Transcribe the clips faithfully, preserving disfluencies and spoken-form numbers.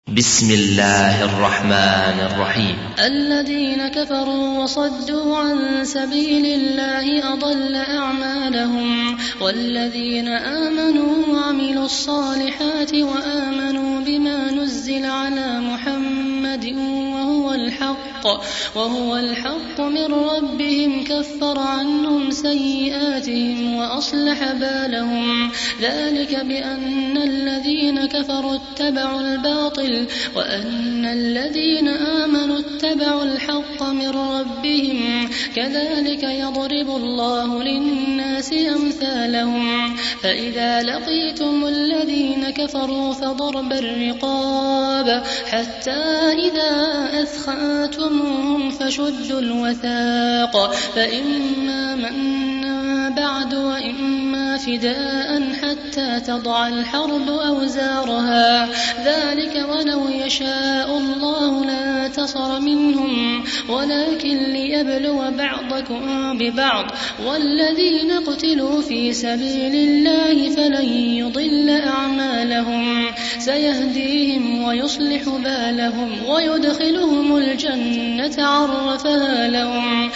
بسم الله الرحمن الرحيم. الذين كفروا وصدوا عن سبيل الله أضل أعمالهم، والذين آمنوا وعملوا الصالحات وآمنوا بما نزل على محمد وهو الحق وهو الحق من ربهم كفر عنهم سيئاتهم وأصلح بالهم، ذلك بأن الذين كفروا اتبعوا الباطل وأن الذين آمنوا اتبعوا الحق من ربهم، كذلك يضرب الله للناس أمثالهم. فإذا لقيتم الذين كفروا فضرب الرقاب حتى إذا أثخنتموهم فشدوا الوثاق، فإما منا بعد وإما فداء حتى تضع الحرب أوزارها، ذلك ولو يشاء الله لانتصر منهم ولكن ليبلو بعضكم ببعض، والذين قتلوا في سبيل الله فلن يضل أعمالهم، سيهديهم ويصلح بالهم ويدخلهم الجنة عرفها لهم.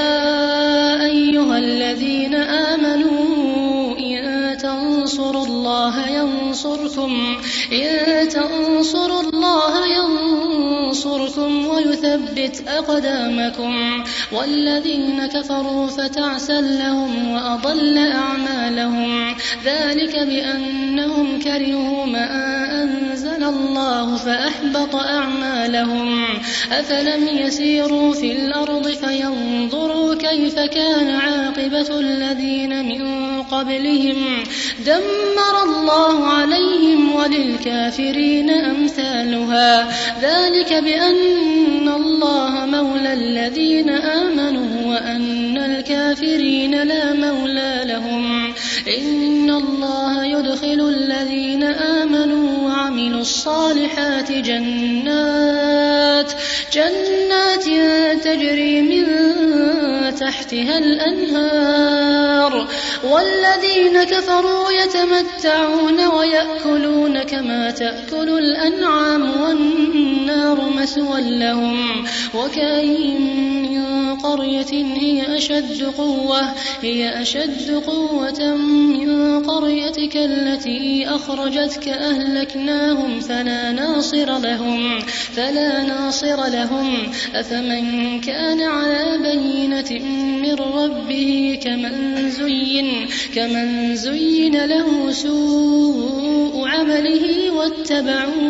يا أيها الذين آمنوا إن تنصروا الله ينصركم إن تنصروا الله ينصركم ويثبت أقدامكم، والذين كفروا فتعسا لهم وأضل أعمالهم، ذلك بأنهم كرهوا ما أنزل الله فأحبط أعمالهم. أفلم يسيروا في الأرض فينظروا كيف كان عاقبة الذين من قبلهم، دمر الله عليهم وللكافرين أمثالها، ذلك بأن الله مولى الذين آمنوا وأن الكافرين لا مولى لهم. إن الله يدخل الذين آمنوا وعملوا الصالحات جنات جنات تجري من تحتها الأنهار، والذين كفروا يتمتعون ويأكلون كما تأكل الأنعام والنار مثوى لهم. وكأين من قرية هي أشد قوة هي أشد قوة من قريتك التي أخرجتك أهلكناهم فلا ناصر لهم فلا ناصر لهم أفمن كان على بينة من ربه كمن زين كمن زين له سوء عمله واتبعوا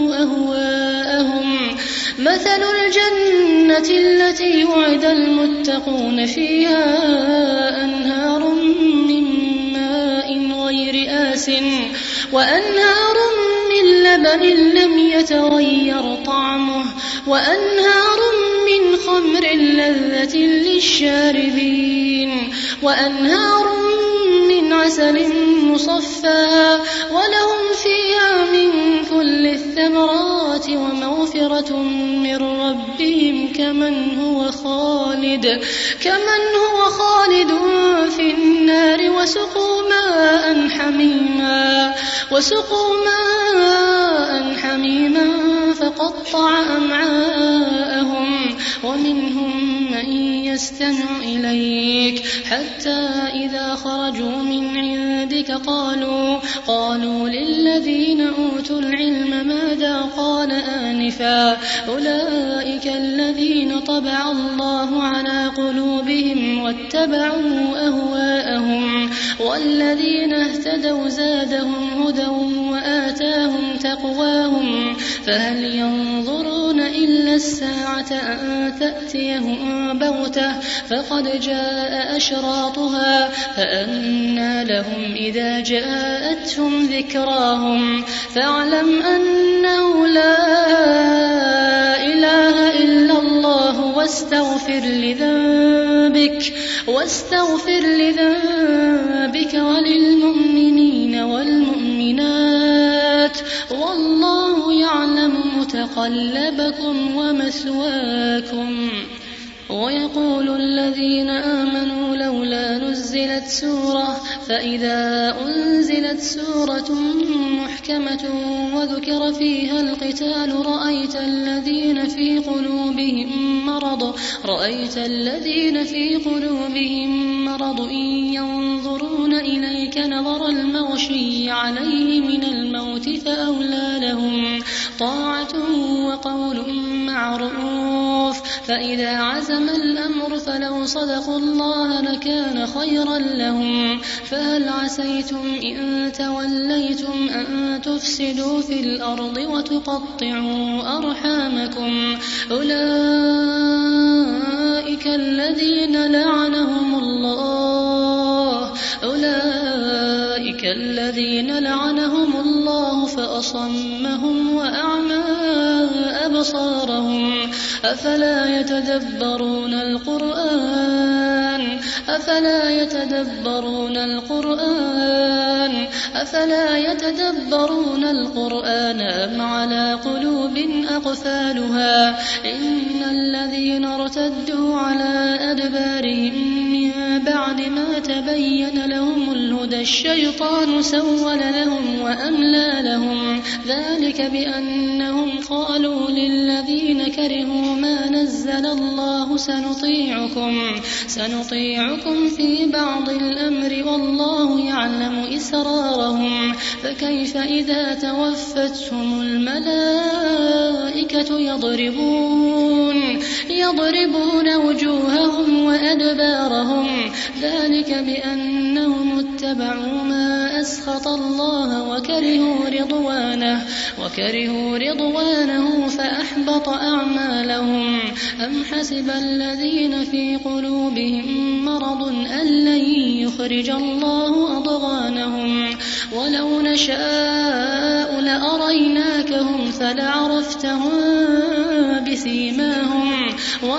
أهواءهم. مثل الجنة التي وعد المتقون فيها أنهار من ماء غير آسٍ وأنهار من لبن لم يتغير طعمه وأنهار من خمر لذة للشاربين وأنهار من عسل مصفى ولهم فيها من كل الثمرات ومغفرة من ربهم كمن هو خالد كمن هو خالد في النار وسقوا ماء حميما وسقوا ماء حميما فقطع أمعاءهم ومنهم من يستمع إليك حتى إذا خرجوا من عندك قالوا قالوا للذين أوتوا العلم ماذا قال آنفا أولئك الذين طبع الله على قلوبهم واتبعوا أهواءهم، والذين اهتدوا زادهم هدى وآتاهم تقواهم. فهل ينظرون إلا الساعة أن تأتيهم بغتة فقد جاء أشراطها فأنى لهم إذا جاءتهم ذكراهم. فاعلم أنه لا إله إلا الله واستغفر لذنبك واستغفر لذنبك وللمؤمنين والمؤمنات والله يعلم متقلبكم ومثواكم. ويقول الذين آمنوا لولا نزلت سورة فإذا أنزلت سورة محكمة وذكر فيها القتال رأيت الذين في قلوبهم مرض رأيت الذين في قلوبهم مرض ينظرون إليك نظر المغشي عليه من الموت فأولى لهم طاعة وقول معروف فإذا عزم الأمر فلو صدقوا الله لكان خيرا لهم فهل عسيتم إن توليتم أن تفسدوا في الأرض وتقطعوا أرحامكم أولئك الذين لعنهم الله أولئك الذين لعنهم الله فأصمهم وأعمى أبصارهم أفلا يتدبرون القرآن أفلا يتدبرون القرآن أفلا يتدبرون القرآن أم على قلوب أقفالها إن الذين ارتدوا على أدبارهم من بعد ما تبين لهم الهدى الشيطان سول لهم وأملى لهم ذلك بأنهم قالوا للذين كرهوا ما نزل الله سنطيعكم سنطيعكم في بعض الأمر والله يعلم إسرارهم فكيف إذا توفتهم الملائكة يضربون يضربون وجوههم وأدبارهم ذلك بأنهم اتبعوا ما أسخط الله وكرهوا رضوانه وكرهوا رضوانه فأحبط أعمالهم أم حسب الذين في قلوبهم مرض أن لن يخرج الله أضغانهم ولو نشاء لأريناكهم فلعرفتهم بسيماهم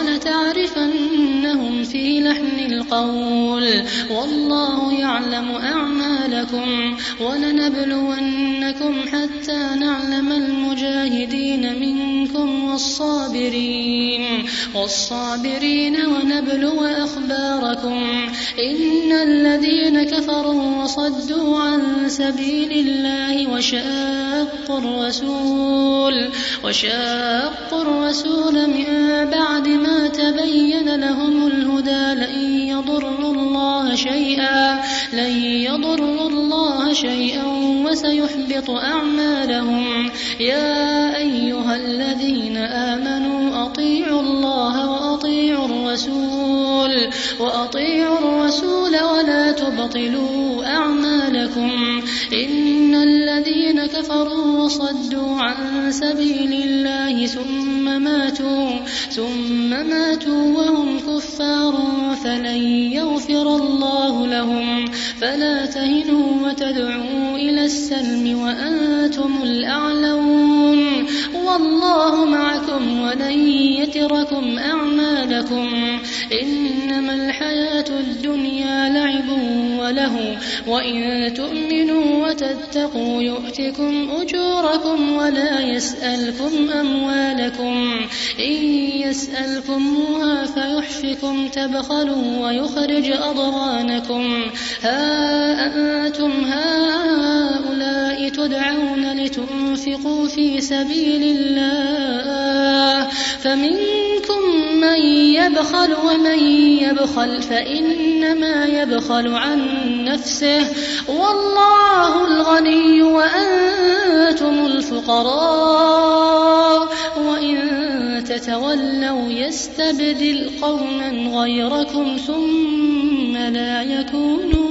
ولتعرفنهم في لحن القول والله يعلم أعمالكم ولنبلونكم حتى نعلم المجاهدين منكم والصابرين والصابرين ونبلو أخباركم إن الذين كفروا وصدوا عن سبيل الله وشاقوا الرسول وشاقوا الرسول من بعد ما تبين لهم الهدى لن يضروا الله شيئا لن يضروا الله شيئا وسيحبط أعمالهم يا أيها الذين آمنوا أطيعوا الله وأطيعوا الرسول وأطيعوا الرسول ولا تبطلوا أعمالكم إن الذين كفروا وصدوا عن سبيل الله ثم ماتوا ثم ماتوا وهم كفار فلن يغفر الله لهم فلا تهنوا وتدعوا إلى السلم وأنتم الأعلون والله معكم ولن يتركم أعمالكم إنما الحياة الدنيا لعب وله وإن تؤمنوا وتتقوا يؤتكم أجوركم ولا يسألكم أموالكم إن يسألكموها فيحفكم تبخلوا ويخرج أضغانكم ها أنتم هؤلاء تدعون لتنفقوا في سبيل الله فمنكم من يبخل ومن يبخل فإنما يبخل عن نفسه والله الغني وأنتم الفقراء وإن تتولوا يستبدل قوما غيركم ثم لا يكونوا